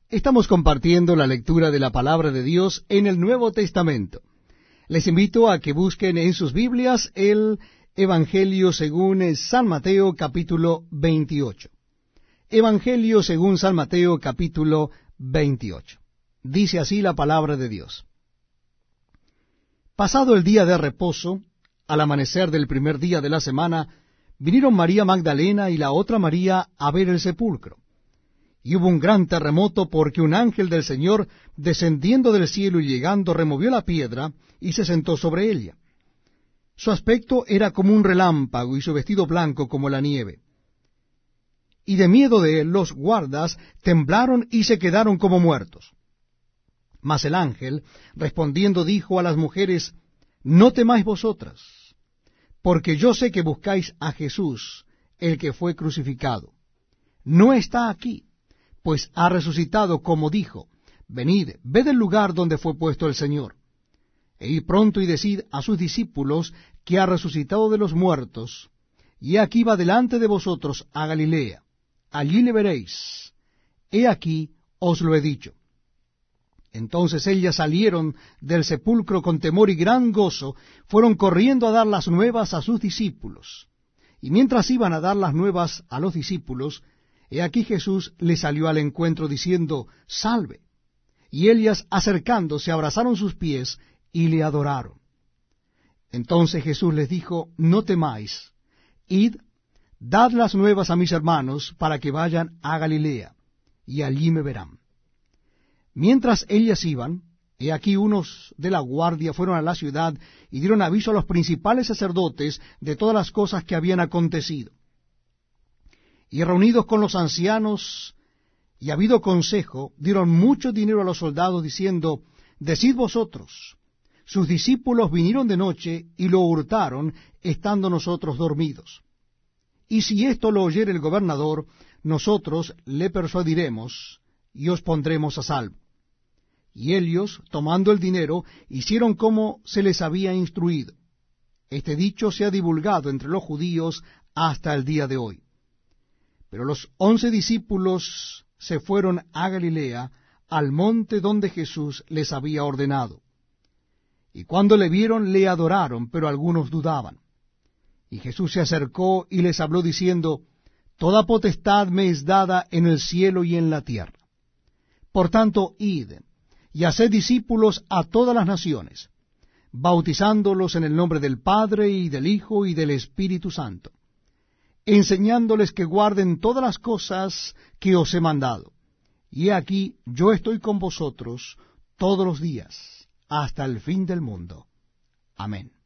Estamos compartiendo la lectura de la Palabra de Dios en el Nuevo Testamento. Les invito a que busquen en sus Biblias el Evangelio según San Mateo, capítulo 28. Evangelio según San Mateo, capítulo 28. Dice así la Palabra de Dios. Pasado el día de reposo, al amanecer del primer día de la semana, vinieron María Magdalena y la otra María a ver el sepulcro. Y hubo un gran terremoto porque un ángel del Señor, descendiendo del cielo y llegando, removió la piedra y se sentó sobre ella. Su aspecto era como un relámpago y su vestido blanco como la nieve. Y de miedo de él los guardas temblaron y se quedaron como muertos. Mas el ángel, respondiendo, dijo a las mujeres: No temáis vosotras, porque yo sé que buscáis a Jesús, el que fue crucificado. No está aquí, pues ha resucitado, como dijo. Venid, ved el lugar donde fue puesto el Señor. E id pronto y decid a sus discípulos que ha resucitado de los muertos, y aquí va delante de vosotros a Galilea. Allí le veréis. He aquí os lo he dicho. Entonces ellas salieron del sepulcro con temor y gran gozo, fueron corriendo a dar las nuevas a sus discípulos. Y mientras iban a dar las nuevas a los discípulos, he aquí Jesús les salió al encuentro diciendo: Salve. Y ellas, acercándose, abrazaron sus pies y le adoraron. Entonces Jesús les dijo: No temáis, id, dad las nuevas a mis hermanos, para que vayan a Galilea, y allí me verán. Mientras ellas iban, he aquí unos de la guardia fueron a la ciudad y dieron aviso a los principales sacerdotes de todas las cosas que habían acontecido. Y reunidos con los ancianos y habido consejo, dieron mucho dinero a los soldados, diciendo: Decid vosotros, sus discípulos vinieron de noche y lo hurtaron, estando nosotros dormidos. Y si esto lo oyere el gobernador, nosotros le persuadiremos y os pondremos a salvo. Y ellos, tomando el dinero, hicieron como se les había instruido. Este dicho se ha divulgado entre los judíos hasta el día de hoy. Pero los 11 discípulos se fueron a Galilea, al monte donde Jesús les había ordenado. Y cuando le vieron, le adoraron, pero algunos dudaban. Y Jesús se acercó y les habló diciendo: Toda potestad me es dada en el cielo y en la tierra. Por tanto, id, y haced discípulos a todas las naciones, bautizándolos en el nombre del Padre, y del Hijo, y del Espíritu Santo, enseñándoles que guarden todas las cosas que os he mandado. Y he aquí, yo estoy con vosotros todos los días, hasta el fin del mundo. Amén.